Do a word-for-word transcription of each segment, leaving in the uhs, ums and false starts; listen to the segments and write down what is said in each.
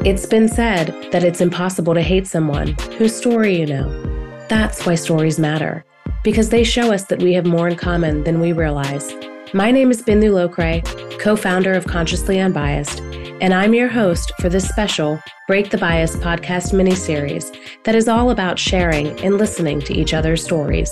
It's been said that it's impossible to hate someone whose story you know. That's why stories matter, because they show us that we have more in common than we realize. My name is Bindu Lokray, co-founder of Consciously Unbiased, and I'm your host for this special Break the Bias podcast miniseries that is all about sharing and listening to each other's stories.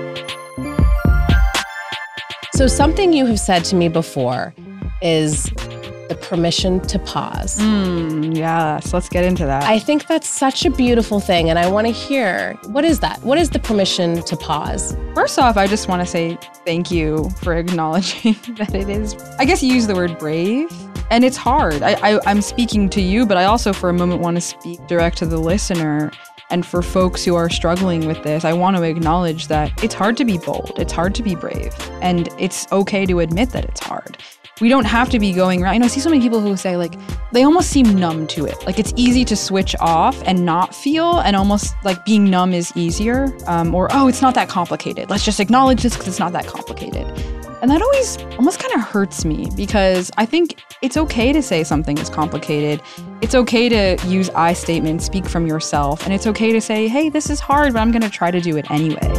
So something you have said to me before is the permission to pause. Mm, yes, let's get into that. I think that's such a beautiful thing, and I want to hear, what is that? What is the permission to pause? First off, I just want to say thank you for acknowledging that it is, I guess you use the word brave, and it's hard. I, I, I'm speaking to you, but I also for a moment want to speak direct to the listener. And for folks who are struggling with this, I want to acknowledge that it's hard to be bold. It's hard to be brave. And it's okay to admit that it's hard. We don't have to be going around. You know, I see so many people who say, like, they almost seem numb to it. Like, it's easy to switch off and not feel, and almost like being numb is easier. Um, or, oh, it's not that complicated. Let's just acknowledge this because it's not that complicated. And that always almost kind of hurts me, because I think it's okay to say something is complicated. It's okay to use I statements, speak from yourself, and it's okay to say, hey, this is hard, but I'm going to try to do it anyway.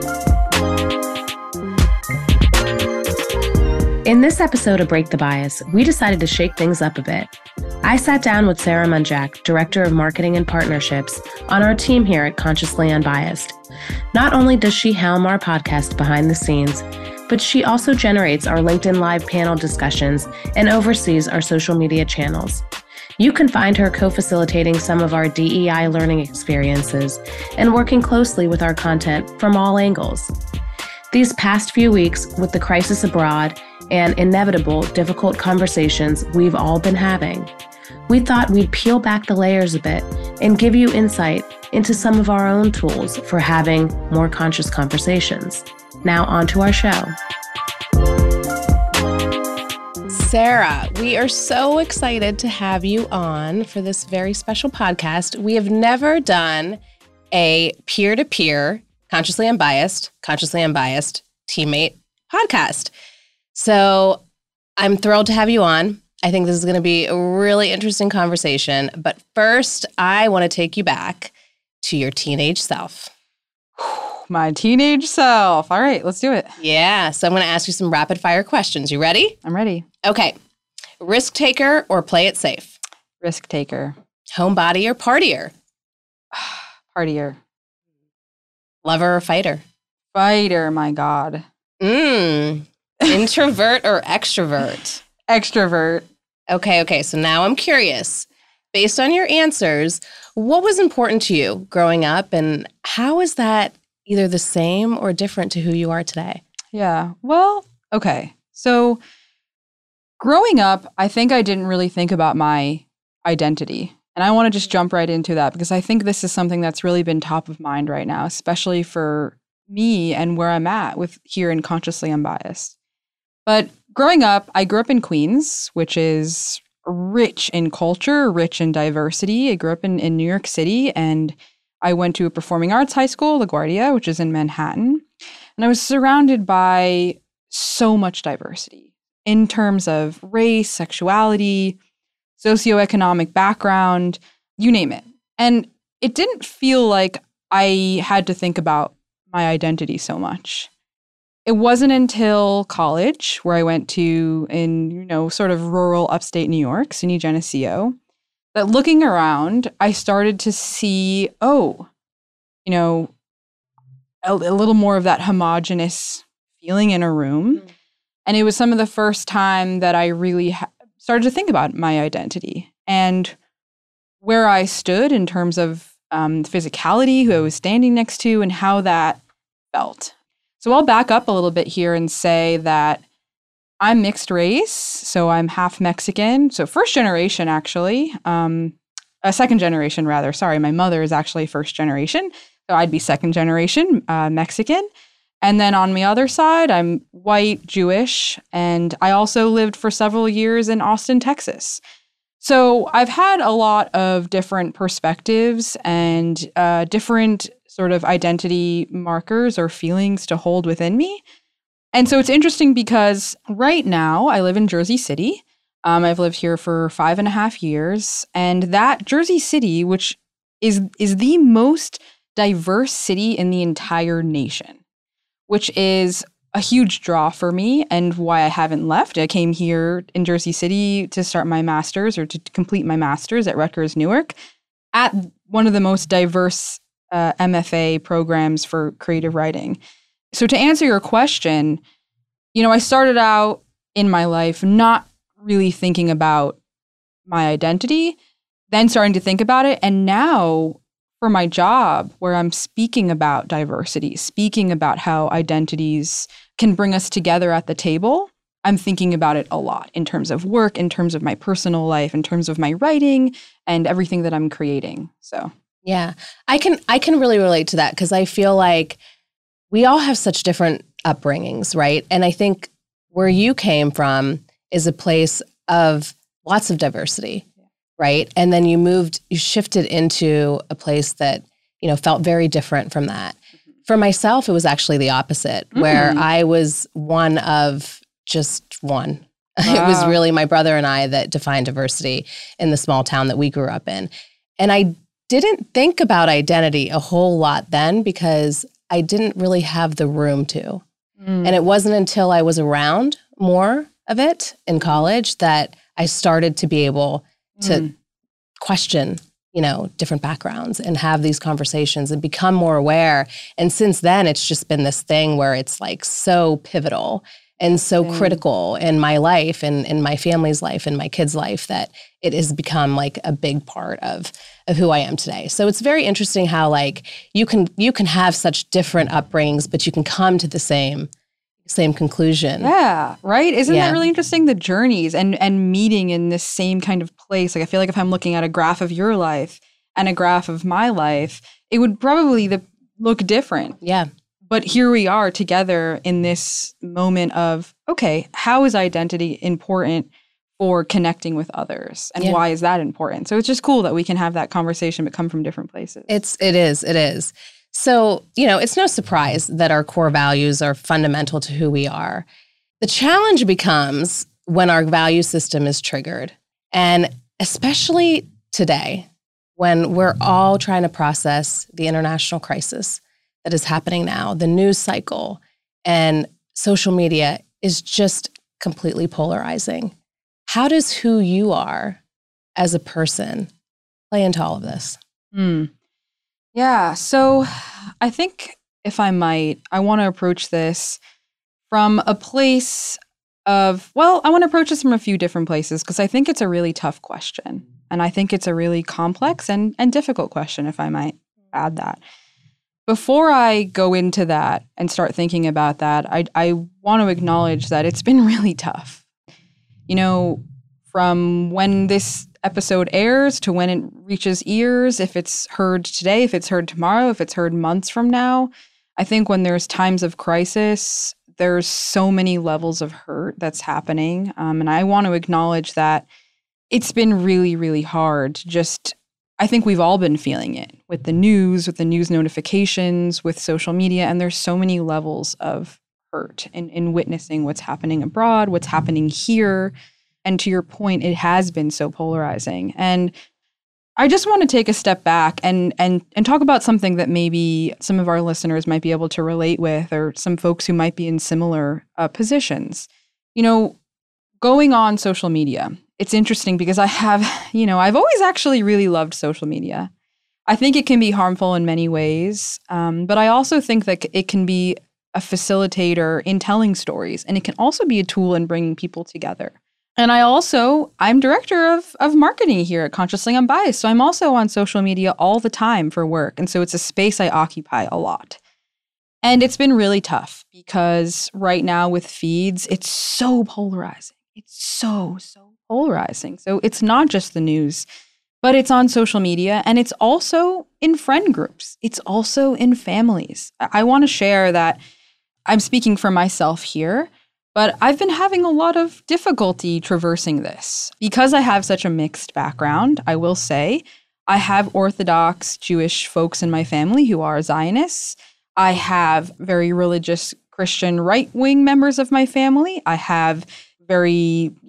In this episode of Break the Bias, we decided to shake things up a bit. I sat down with Sarah Munjak, Director of Marketing and Partnerships, on our team here at Consciously Unbiased. Not only does she helm our podcast behind the scenes, but she also generates our LinkedIn Live panel discussions and oversees our social media channels. You can find her co-facilitating some of our D E I learning experiences and working closely with our content from all angles. These past few weeks, with the crisis abroad and inevitable difficult conversations we've all been having, we thought we'd peel back the layers a bit and give you insight into some of our own tools for having more conscious conversations. Now on to our show. Sarah, we are so excited to have you on for this very special podcast. We have never done a peer-to-peer, consciously unbiased, consciously unbiased teammate podcast. So I'm thrilled to have you on. I think this is going to be a really interesting conversation. But first, I want to take you back to your teenage self. My teenage self. All right, let's do it. Yeah, so I'm going to ask you some rapid fire questions. You ready? I'm ready. Okay. Risk taker or play it safe? Risk taker. Homebody or partier? Partier. Lover or fighter? Fighter, my God. Mmm. Introvert or extrovert? Extrovert. Okay, okay. So now I'm curious. Based on your answers, what was important to you growing up, and how is that either the same or different to who you are today? Yeah. Well, okay. So growing up, I think I didn't really think about my identity. And I want to just jump right into that, because I think this is something that's really been top of mind right now, especially for me and where I'm at with here in Consciously Unbiased. But growing up, I grew up in Queens, which is rich in culture, rich in diversity. I grew up in, in New York City, and I went to a performing arts high school, LaGuardia, which is in Manhattan. And I was surrounded by so much diversity in terms of race, sexuality, socioeconomic background, you name it. And it didn't feel like I had to think about my identity so much. It wasn't until college, where I went to in, you know, sort of rural upstate New York, S U N Y Geneseo, that looking around, I started to see, oh, you know, a, a little more of that homogenous feeling in a room. Mm. And it was some of the first time that I really ha- started to think about my identity and where I stood in terms of um, physicality, who I was standing next to, and how that felt. So I'll back up a little bit here and say that I'm mixed race, so I'm half Mexican. So first generation, actually, um, a second generation rather. Sorry, my mother is actually first generation, so I'd be second generation uh, Mexican. And then on the other side, I'm white, Jewish, and I also lived for several years in Austin, Texas. So I've had a lot of different perspectives and uh, different sort of identity markers or feelings to hold within me. And so it's interesting because right now I live in Jersey City. Um, I've lived here for five and a half years. And that Jersey City, which is is the most diverse city in the entire nation, which is a huge draw for me and why I haven't left. I came here in Jersey City to start my master's or to complete my master's at Rutgers Newark at one of the most diverse uh, M F A programs for creative writing. So to answer your question, you know, I started out in my life not really thinking about my identity, then starting to think about it. And now for my job, where I'm speaking about diversity, speaking about how identities can bring us together at the table, I'm thinking about it a lot in terms of work, in terms of my personal life, in terms of my writing and everything that I'm creating. So, yeah, I can I can really relate to that because I feel like we all have such different upbringings, right? And I think where you came from is a place of lots of diversity, right? And then you moved, you shifted into a place that, you know, felt very different from that. For myself, it was actually the opposite, mm. where I was one of just one. Wow. It was really my brother and I that defined diversity in the small town that we grew up in. And I didn't think about identity a whole lot then because I didn't really have the room to. Mm. And it wasn't until I was around more of it in college that I started to be able to mm. question, you know, different backgrounds and have these conversations and become more aware. And since then, it's just been this thing where it's like so pivotal and so mm. critical in my life and in my family's life and my kids' life that it has become like a big part of, of who I am today. So it's very interesting how like you can you can have such different upbringings, but you can come to the same same conclusion. Yeah, right? Isn't yeah. that really interesting? The journeys and and meeting in this same kind of place. Like I feel like if I'm looking at a graph of your life and a graph of my life, it would probably the, look different. Yeah. But here we are together in this moment of, okay, how is identity important for connecting with others? And yeah. why is that important? So it's just cool that we can have that conversation but come from different places. It's, it is, it is. So, you know, it's no surprise that our core values are fundamental to who we are. The challenge becomes when our value system is triggered. And especially today, when we're all trying to process the international crisis that is happening now, the news cycle and social media is just completely polarizing. How does who you are as a person play into all of this? Hmm. Yeah, so I think if I might, I want to approach this from a place of, well, I want to approach this from a few different places because I think it's a really tough question. And I think it's a really complex and, and difficult question, if I might add that. Before I go into that and start thinking about that, I, I want to acknowledge that it's been really tough. You know, from when this episode airs to when it reaches ears, if it's heard today, if it's heard tomorrow, if it's heard months from now, I think when there's times of crisis, there's so many levels of hurt that's happening. Um, and I want to acknowledge that it's been really, really hard to just, I think we've all been feeling it with the news, with the news notifications, with social media, and there's so many levels of hurt in, in witnessing what's happening abroad, what's happening here. And to your point, it has been so polarizing. And I just want to take a step back and and and talk about something that maybe some of our listeners might be able to relate with, or some folks who might be in similar uh, positions. You know, going on social media, it's interesting because I have, you know, I've always actually really loved social media. I think it can be harmful in many ways, um, but I also think that it can be a facilitator in telling stories, and it can also be a tool in bringing people together. And I also, I'm director of, of marketing here at Consciously Unbiased. So I'm also on social media all the time for work. And so it's a space I occupy a lot. And it's been really tough because right now with feeds, it's so polarizing. It's so, so polarizing. So it's not just the news, but it's on social media and it's also in friend groups. It's also in families. I, I want to share that I'm speaking for myself here. But I've been having a lot of difficulty traversing this. Because I have such a mixed background, I will say, I have Orthodox Jewish folks in my family who are Zionists. I have very religious Christian right-wing members of my family. I have very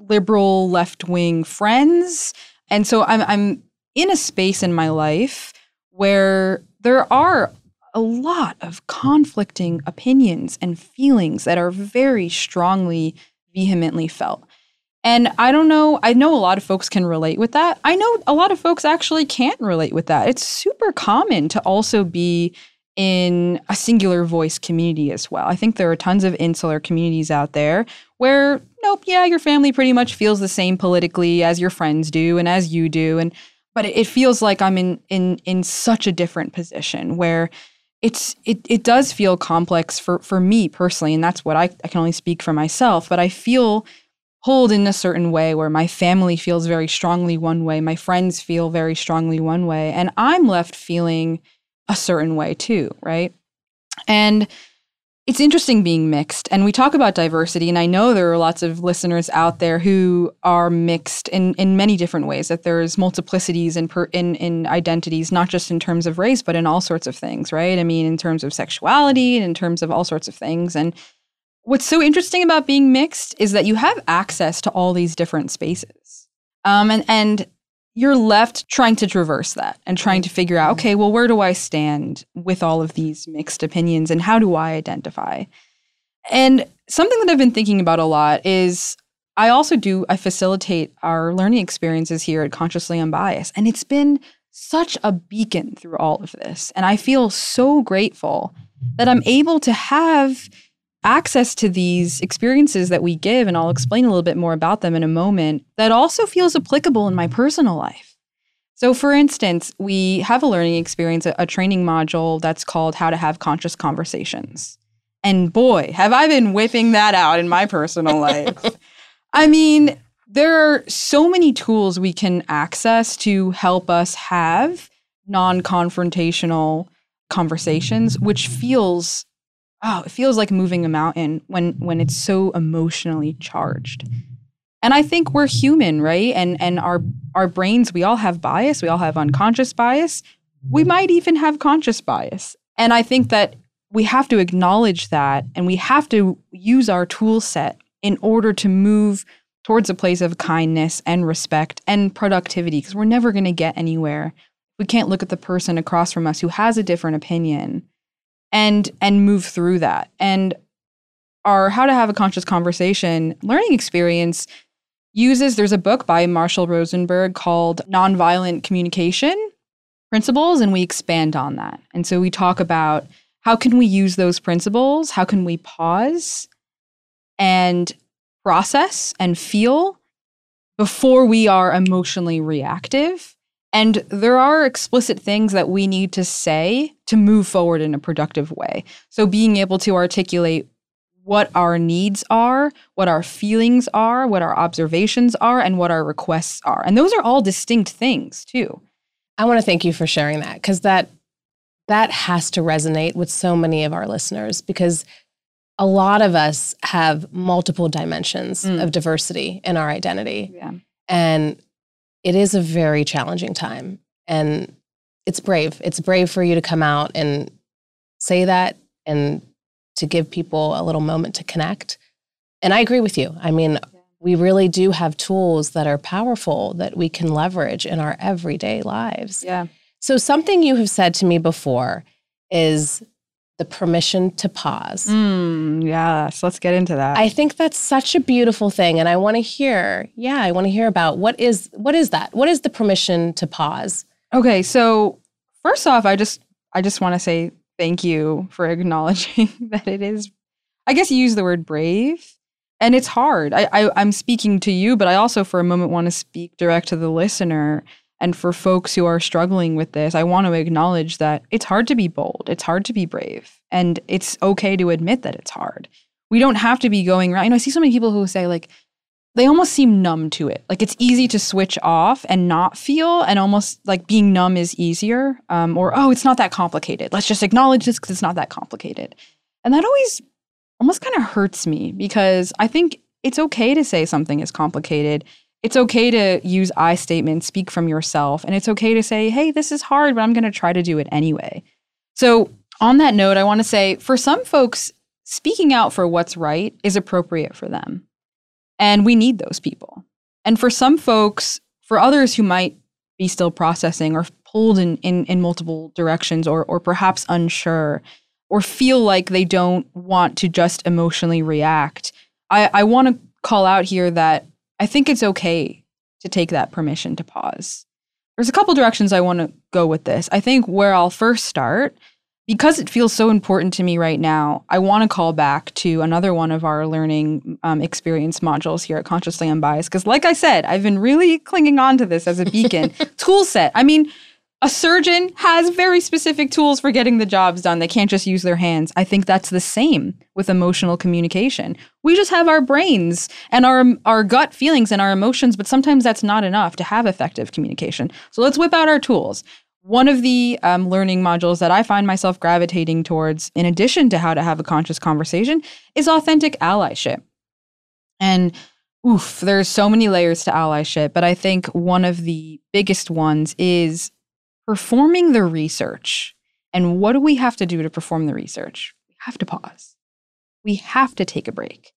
liberal left-wing friends. And so I'm I'm in a space in my life where there are a lot of conflicting opinions and feelings that are very strongly, vehemently felt. And I don't know, I know a lot of folks can relate with that. I know a lot of folks actually can't relate with that. It's super common to also be in a singular voice community as well. I think there are tons of insular communities out there where, nope, yeah, your family pretty much feels the same politically as your friends do and as you do. And but it feels like I'm in in in such a different position where it's it it does feel complex for for me personally, and that's what I, I can only speak for myself, but I feel pulled in a certain way where my family feels very strongly one way, my friends feel very strongly one way, and I'm left feeling a certain way too, right? And it's interesting being mixed. And we talk about diversity, and I know there are lots of listeners out there who are mixed in, in many different ways, that there's multiplicities in, per, in in identities, not just in terms of race, but in all sorts of things, right? I mean, in terms of sexuality and in terms of all sorts of things. And what's so interesting about being mixed is that you have access to all these different spaces. Um, and, and you're left trying to traverse that and trying to figure out, okay, well, where do I stand with all of these mixed opinions and how do I identify? And something that I've been thinking about a lot is I also do, I facilitate our learning experiences here at Consciously Unbiased. And it's been such a beacon through all of this. And I feel so grateful that I'm able to have access to these experiences that we give, and I'll explain a little bit more about them in a moment, that also feels applicable in my personal life. So for instance, we have a learning experience, a, a training module that's called How to Have Conscious Conversations. And boy, have I been whipping that out in my personal life. I mean, there are so many tools we can access to help us have non-confrontational conversations, which feels Oh, it feels like moving a mountain when when it's so emotionally charged. And I think we're human, right? And and our our brains, we all have bias. We all have unconscious bias. We might even have conscious bias. And I think that we have to acknowledge that, and we have to use our tool set in order to move towards a place of kindness and respect and productivity, because we're never going to get anywhere. We can't look at the person across from us who has a different opinion and and move through that. And our How to Have a Conscious Conversation learning experience uses, there's a book by Marshall Rosenberg called Nonviolent Communication Principles, and we expand on that. And so we talk about how can we use those principles, how can we pause and process and feel before we are emotionally reactive. And there are explicit things that we need to say to move forward in a productive way. So being able to articulate what our needs are, what our feelings are, what our observations are, and what our requests are. And those are all distinct things too. I want to thank you for sharing that, because that that has to resonate with so many of our listeners, because a lot of us have multiple dimensions mm. of diversity in our identity. Yeah. And it is a very challenging time, and it's brave. It's brave for you to come out and say that and to give people a little moment to connect. And I agree with you. I mean, we really do have tools that are powerful that we can leverage in our everyday lives. Yeah. So something you have said to me before is the permission to pause. Mm, yes, let's get into that. I think that's such a beautiful thing. And I want to hear, yeah, I want to hear about what is what is that? What is the permission to pause? Okay, so first off, I just I just want to say thank you for acknowledging that it is, I guess you use the word brave, and it's hard. I, I I'm speaking to you, but I also for a moment want to speak direct to the listener. And for folks who are struggling with this, I want to acknowledge that it's hard to be bold. It's hard to be brave. And it's okay to admit that it's hard. We don't have to be going around. You know, I see so many people who say, like, they almost seem numb to it. Like, it's easy to switch off and not feel, and almost like being numb is easier. Um, or, oh, it's not that complicated. Let's just acknowledge this because it's not that complicated. And that always almost kind of hurts me, because I think it's okay to say something is complicated. It's okay to use I statements, speak from yourself, and it's okay to say, hey, this is hard, but I'm going to try to do it anyway. So on that note, I want to say, for some folks, speaking out for what's right is appropriate for them. And we need those people. And for some folks, for others who might be still processing or pulled in, in, in multiple directions or or perhaps unsure or feel like they don't want to just emotionally react, I, I want to call out here that I think it's okay to take that permission to pause. There's a couple directions I want to go with this. I think where I'll first start, because it feels so important to me right now, I want to call back to another one of our learning um, experience modules here at Consciously Unbiased. Because like I said, I've been really clinging on to this as a beacon. Tool set. I mean, a surgeon has very specific tools for getting the jobs done. They can't just use their hands. I think that's the same with emotional communication. We just have our brains and our our gut feelings and our emotions, but sometimes that's not enough to have effective communication. So let's whip out our tools. One of the um, learning modules that I find myself gravitating towards, in addition to how to have a conscious conversation, is authentic allyship. And oof, there's so many layers to allyship, but I think one of the biggest ones is performing the research. And what do we have to do to perform the research? We have to pause. We have to take a break.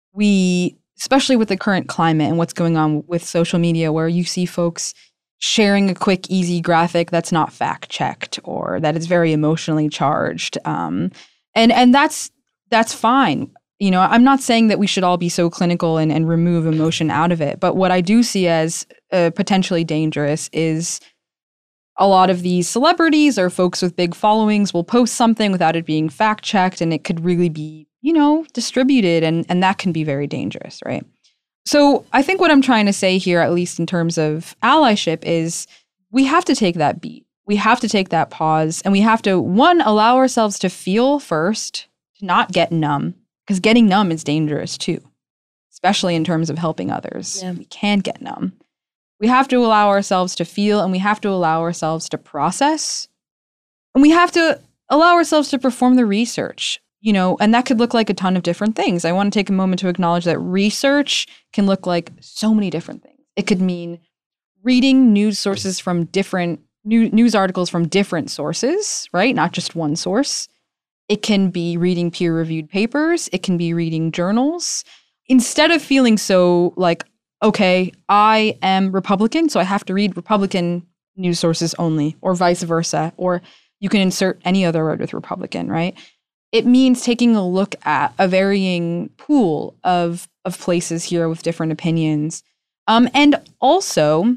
We, especially with the current climate and what's going on with social media, where you see folks sharing a quick, easy graphic that's not fact-checked or that is very emotionally charged. Um, and and that's that's fine. You know, I'm not saying that we should all be so clinical and, and remove emotion out of it. But what I do see as uh, potentially dangerous is a lot of these celebrities or folks with big followings will post something without it being fact-checked, and it could really be, you know, distributed, and, and that can be very dangerous, right? So I think what I'm trying to say here, at least in terms of allyship, is we have to take that beat. We have to take that pause, and we have to, one, allow ourselves to feel first, to not get numb, because getting numb is dangerous too, especially in terms of helping others. Yeah. We can get numb. We have to allow ourselves to feel, and we have to allow ourselves to process. And we have to allow ourselves to perform the research, you know, and that could look like a ton of different things. I want to take a moment to acknowledge that research can look like so many different things. It could mean reading news sources from different, new, news articles from different sources, right? Not just one source. It can be reading peer-reviewed papers. It can be reading journals. Instead of feeling so like, okay, I am Republican, so I have to read Republican news sources only, or vice versa, or you can insert any other word with Republican, right? It means taking a look at a varying pool of, of places here with different opinions. Um, and also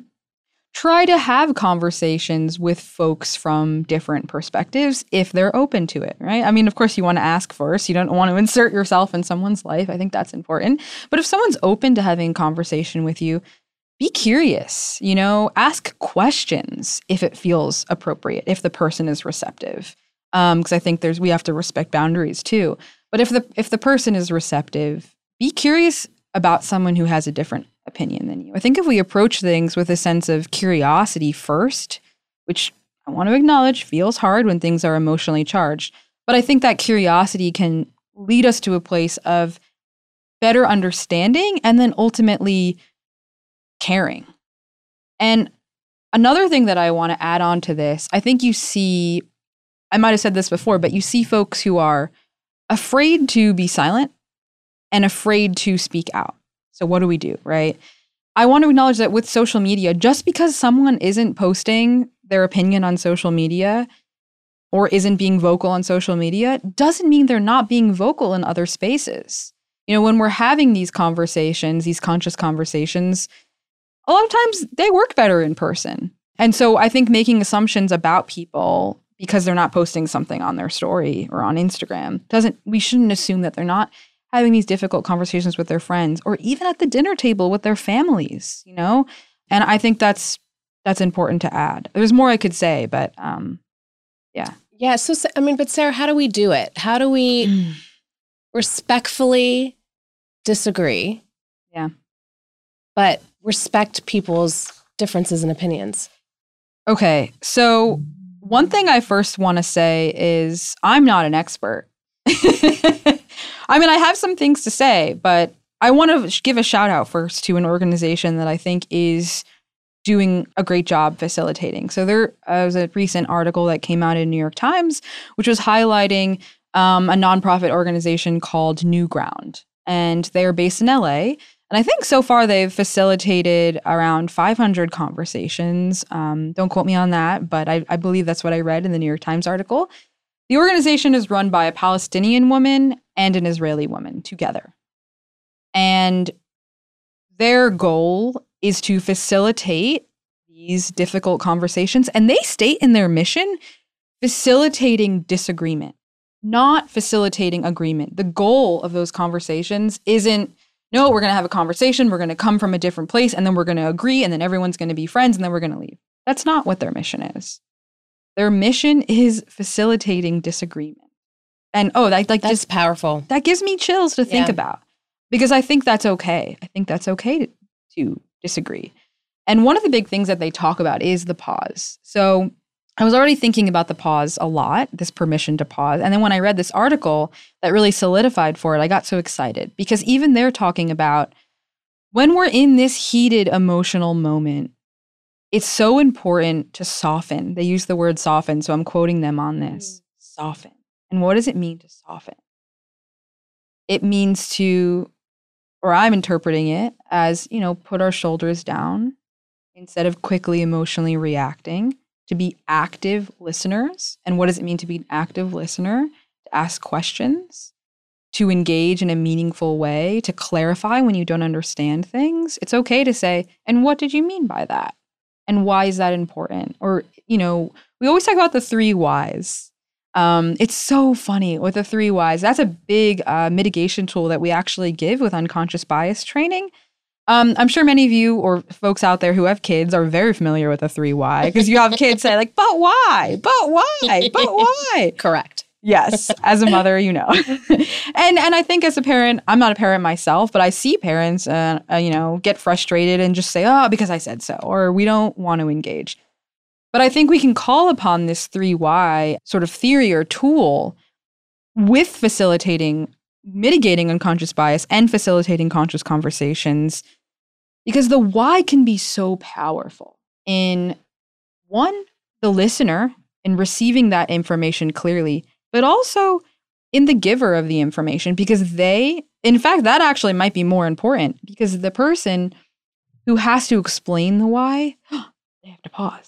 try to have conversations with folks from different perspectives if they're open to it, right? I mean, of course, you want to ask first. You don't want to insert yourself in someone's life. I think that's important. But if someone's open to having a conversation with you, be curious, you know, ask questions if it feels appropriate, if the person is receptive. Um, because I think there's we have to respect boundaries too. But if the if the person is receptive, be curious about someone who has a different opinion than you. I think if we approach things with a sense of curiosity first, which I want to acknowledge feels hard when things are emotionally charged, but I think that curiosity can lead us to a place of better understanding and then ultimately caring. And another thing that I want to add on to this, I think you see, I might have said this before, but you see folks who are afraid to be silent and afraid to speak out. So what do we do, right? I want to acknowledge that with social media, just because someone isn't posting their opinion on social media or isn't being vocal on social media doesn't mean they're not being vocal in other spaces. You know, when we're having these conversations, these conscious conversations, a lot of times they work better in person. And so I think making assumptions about people because they're not posting something on their story or on Instagram doesn't, we shouldn't assume that they're not having these difficult conversations with their friends or even at the dinner table with their families, you know? And I think that's that's important to add. There's more I could say, but um, yeah. Yeah, so, I mean, but Sarah, how do we do it? How do we mm. respectfully disagree? Yeah. But respect people's differences and opinions? Okay, so one thing I first want to say is I'm not an expert. I mean, I have some things to say, but I want to give a shout out first to an organization that I think is doing a great job facilitating. So there was a recent article that came out in New York Times, which was highlighting um, a nonprofit organization called New Ground. And they're based in L A. And I think so far they've facilitated around five hundred conversations. Um, don't quote me on that, but I, I believe that's what I read in the New York Times article. The organization is run by a Palestinian woman and an Israeli woman together. And their goal is to facilitate these difficult conversations. And they state in their mission, facilitating disagreement, not facilitating agreement. The goal of those conversations isn't, no, we're going to have a conversation, we're going to come from a different place, and then we're going to agree, and then everyone's going to be friends, and then we're going to leave. That's not what their mission is. Their mission is facilitating disagreement. And oh, that like That's just powerful. That gives me chills to think Yeah. about, because I think that's okay. I think that's okay to, to disagree. And one of the big things that they talk about is the pause. So I was already thinking about the pause a lot, this permission to pause. And then when I read this article that really solidified for it, I got so excited, because even they're talking about when we're in this heated emotional moment, it's so important to soften. They use the word soften, so I'm quoting them on this. Mm. Soften. And what does it mean to soften? It means to, or I'm interpreting it as, you know, put our shoulders down instead of quickly emotionally reacting, to be active listeners. And what does it mean to be an active listener? To ask questions, to engage in a meaningful way, to clarify when you don't understand things. It's okay to say, and what did you mean by that? And why is that important? Or, you know, we always talk about the three whys. Um, it's so funny with the three whys. That's a big uh, mitigation tool that we actually give with unconscious bias training. Um, I'm sure many of you or folks out there who have kids are very familiar with the three why, because you have kids say like, but why? But why? But why? Correct. Yes. As a mother, you know. and and I think as a parent, I'm not a parent myself, but I see parents, uh, uh, you know, get frustrated and just say, oh, because I said so, or we don't want to engage. But I think we can call upon this three why sort of theory or tool with facilitating, mitigating unconscious bias and facilitating conscious conversations, because the why can be so powerful in, one, the listener in receiving that information clearly, but also in the giver of the information, because they, in fact, that actually might be more important, because the person who has to explain the why, they have to pause.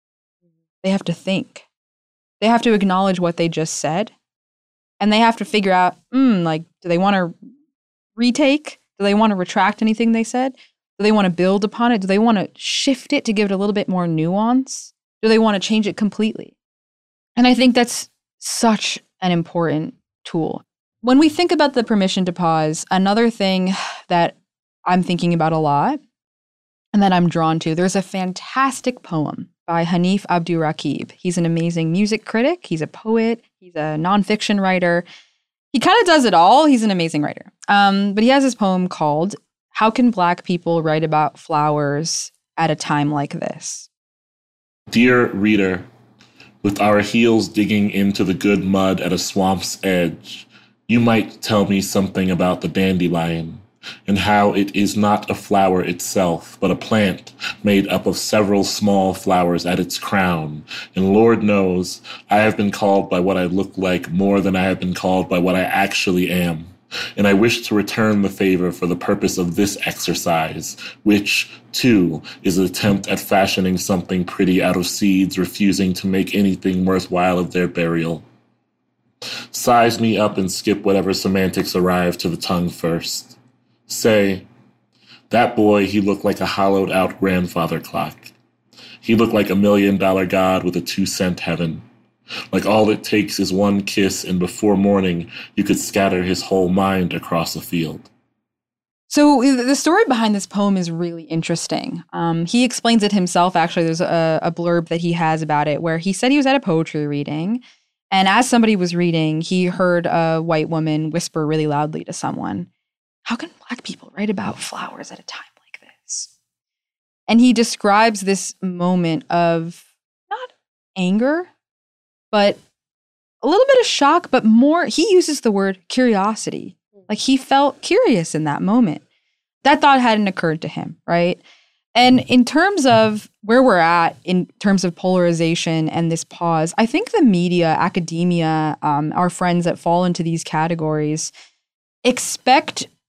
They have to think. They have to acknowledge what they just said. And they have to figure out, mm, like, do they want to retake? Do they want to retract anything they said? Do they want to build upon it? Do they want to shift it to give it a little bit more nuance? Do they want to change it completely? And I think that's such an important tool. When we think about the permission to pause, another thing that I'm thinking about a lot and that I'm drawn to, there's a fantastic poem by Hanif Abdurraqib. He's an amazing music critic. He's a poet. He's a nonfiction writer. He kind of does it all. He's an amazing writer. Um, but he has this poem called How Can Black People Write About Flowers at a Time Like This? Dear reader, with our heels digging into the good mud at a swamp's edge, you might tell me something about the dandelion, and how it is not a flower itself, but a plant made up of several small flowers at its crown. And Lord knows, I have been called by what I look like more than I have been called by what I actually am. And I wish to return the favor for the purpose of this exercise, which, too, is an attempt at fashioning something pretty out of seeds refusing to make anything worthwhile of their burial. Size me up and skip whatever semantics arrive to the tongue first. Say, that boy, he looked like a hollowed-out grandfather clock. He looked like a million-dollar god with a two-cent heaven. Like all it takes is one kiss, and before morning, you could scatter his whole mind across a field. So the story behind this poem is really interesting. Um, he explains it himself. Actually, there's a, a blurb that he has about it where he said he was at a poetry reading, and as somebody was reading, he heard a white woman whisper really loudly to someone, how can Black people write about flowers at a time like this? And he describes this moment of not anger, but a little bit of shock, but more, he uses the word curiosity. Like he felt curious in that moment. That thought hadn't occurred to him, right? And in terms of where we're at, in terms of polarization and this pause, I think the media, academia, um, our friends that fall into these categories expect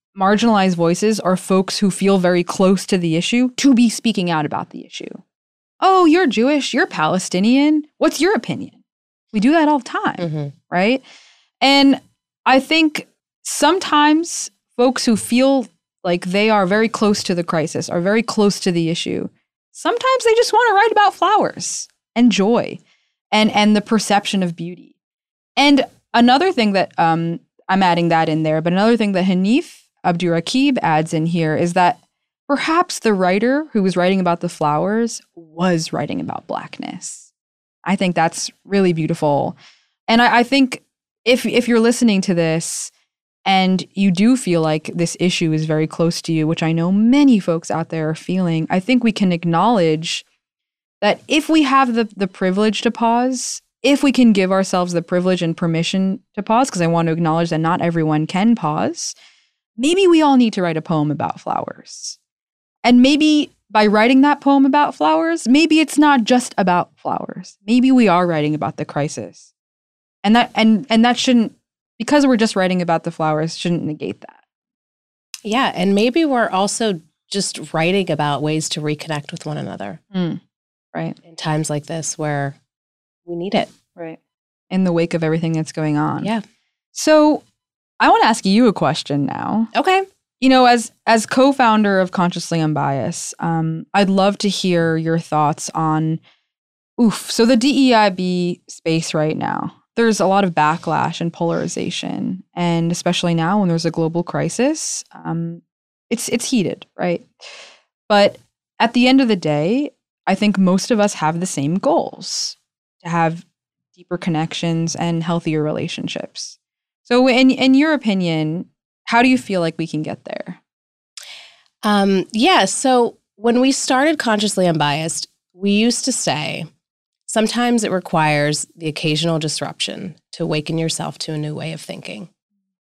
marginalized voices are folks who feel very close to the issue to be speaking out about the issue. Oh, you're Jewish, you're Palestinian. What's your opinion? We do that all the time, Mm-hmm. right? And I think sometimes folks who feel like they are very close to the crisis, are very close to the issue, sometimes they just want to write about flowers and joy and, and the perception of beauty. And another thing that um, I'm adding that in there, but another thing that Hanif Abdurraqib adds in here is that perhaps the writer who was writing about the flowers was writing about Blackness. I think that's really beautiful. And I, I think if if you're listening to this and you do feel like this issue is very close to you, which I know many folks out there are feeling, I think we can acknowledge that if we have the, the privilege to pause, if we can give ourselves the privilege and permission to pause, because I want to acknowledge that not everyone can pause, maybe we all need to write a poem about flowers. And maybe by writing that poem about flowers, maybe it's not just about flowers. Maybe we are writing about the crisis. And that and and that shouldn't, because we're just writing about the flowers, shouldn't negate that. Yeah, and maybe we're also just writing about ways to reconnect with one another. Mm, right. In times like this where we need it. Right. In the wake of everything that's going on. Yeah. So I want to ask you a question now. Okay. You know, as as co-founder of Consciously Unbiased, um, I'd love to hear your thoughts on, oof, so the D E I B space right now. There's a lot of backlash and polarization, and especially now when there's a global crisis, um, it's it's heated, right? But at the end of the day, I think most of us have the same goals: to have deeper connections and healthier relationships. So, in in your opinion, how do you feel like we can get there? Um, yeah. So when we started Consciously Unbiased, we used to say, sometimes it requires the occasional disruption to awaken yourself to a new way of thinking.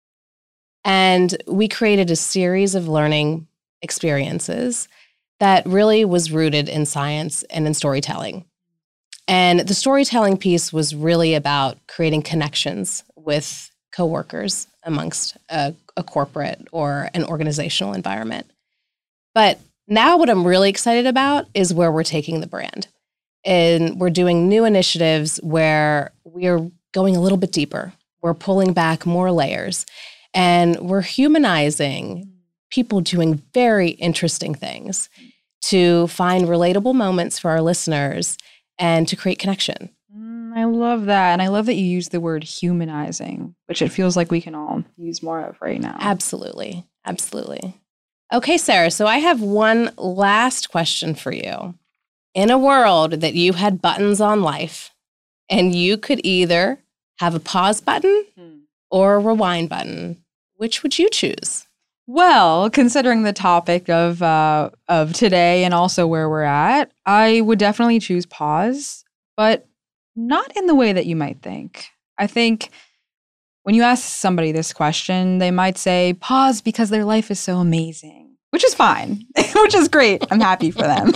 And we created a series of learning experiences that really was rooted in science and in storytelling. And the storytelling piece was really about creating connections with coworkers amongst a, a corporate or an organizational environment. But now what I'm really excited about is where we're taking the brand. And we're doing new initiatives where we're going a little bit deeper. We're pulling back more layers, and we're humanizing people doing very interesting things to find relatable moments for our listeners and to create connection. Mm, I love that. And I love that you use the word humanizing, which it feels like we can all use more of right now. Absolutely. Absolutely. Okay, Sarah, so I have one last question for you. In a world that you had buttons on life and you could either have a pause button Hmm. or a rewind button, which would you choose? Well, considering the topic of uh, of today and also where we're at, I would definitely choose pause, but not in the way that you might think. I think when you ask somebody this question, they might say pause because their life is so amazing, which is fine, which is great. I'm happy for them.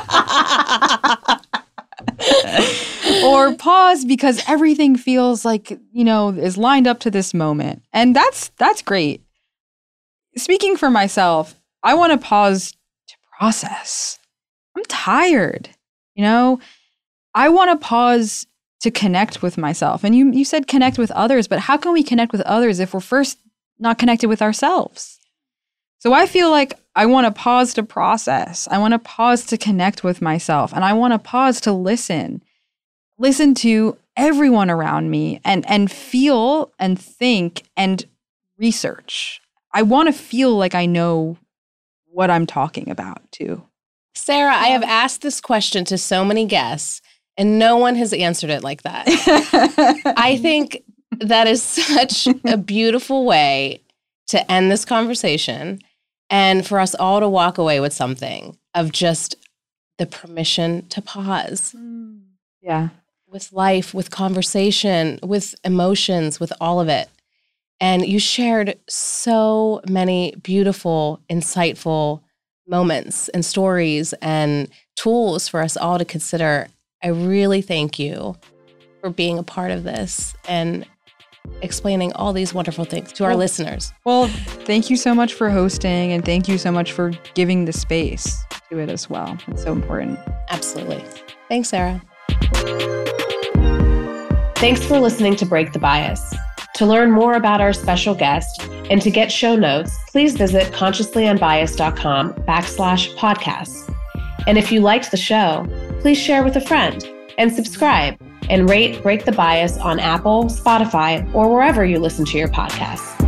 Or pause because everything feels like, you know, is lined up to this moment. And that's that's great. Speaking for myself, I want to pause to process. I'm tired, you know? I want to pause to connect with myself. And you you said connect with others, but how can we connect with others if we're first not connected with ourselves? So I feel like I want to pause to process. I want to pause to connect with myself. And I want to pause to listen. Listen to everyone around me and, and feel and think and research. I want to feel like I know what I'm talking about too. Sarah, I have asked this question to so many guests, and no one has answered it like that. I think that is such a beautiful way to end this conversation and for us all to walk away with something of just the permission to pause. Yeah. With life, with conversation, with emotions, with all of it. And you shared so many beautiful, insightful moments and stories and tools for us all to consider. I really thank you for being a part of this and explaining all these wonderful things to our well, listeners. Well, thank you so much for hosting, and thank you so much for giving the space to it as well. It's so important. Absolutely. Thanks, Sarah. Thanks for listening to Break the Bias. To learn more about our special guest and to get show notes, please visit consciouslyunbiased.com backslash podcasts. And if you liked the show, please share with a friend and subscribe and rate Break the Bias on Apple, Spotify, or wherever you listen to your podcasts.